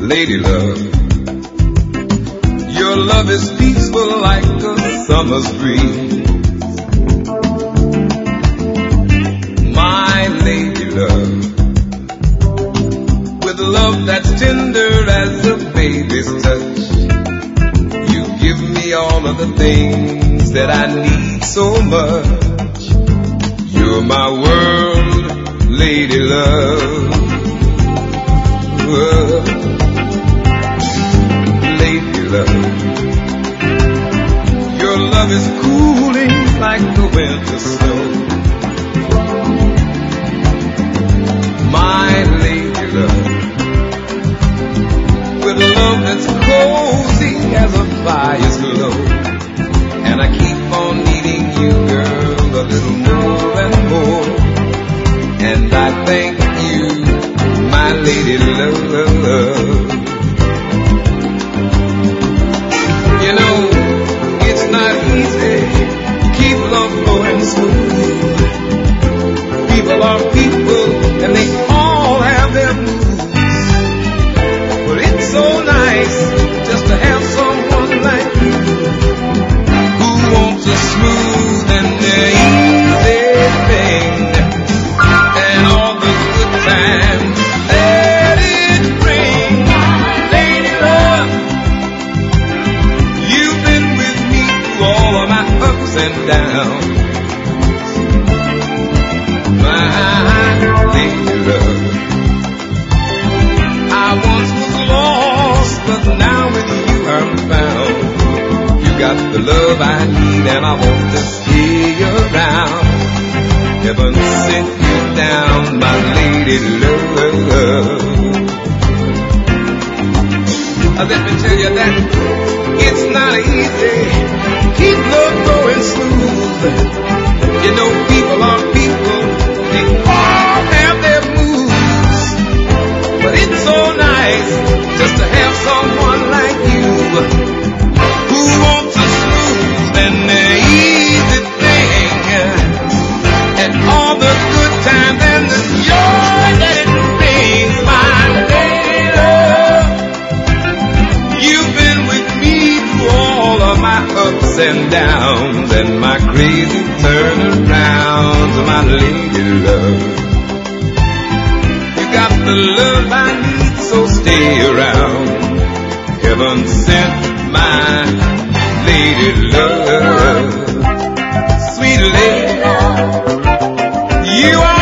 lady love. Your love is peaceful like a summer's breeze. My lady love, with love that's tender as a baby's touch, you give me all of the things that I need so much. You're my world, lady love. Lady love, your love is cooling like the winter snow. My lady love, with love that's cozy as a fire's glow. And I keep on needing you, girl, a little more and more. And I thank you, my lady love. You know, it's not easy to keep love going smooth. People are people, and they all have their moods. But it's so nice just to have someone like you who wants a smooth and easy thing, and all the good times that it brings. Lady love, you've been with me through all of my ups and downs. Lady love, I once was lost, but now with you I'm found. You got the love I need, and I want to stay around. Heaven sent you down, my lady love. Let me tell you that it's not easy to keep love going smooth. You know, people are people, they all have their moods. But it's so nice just to have someone like you who wants a smooth and easy thing, and all the good times and the joy that it brings. My lady love, you've been with me through all of my ups and downs and my crazy turnarounds. My lady love, you got the love I need, so stay around. Heaven sent my lady love. Sweet lady, you are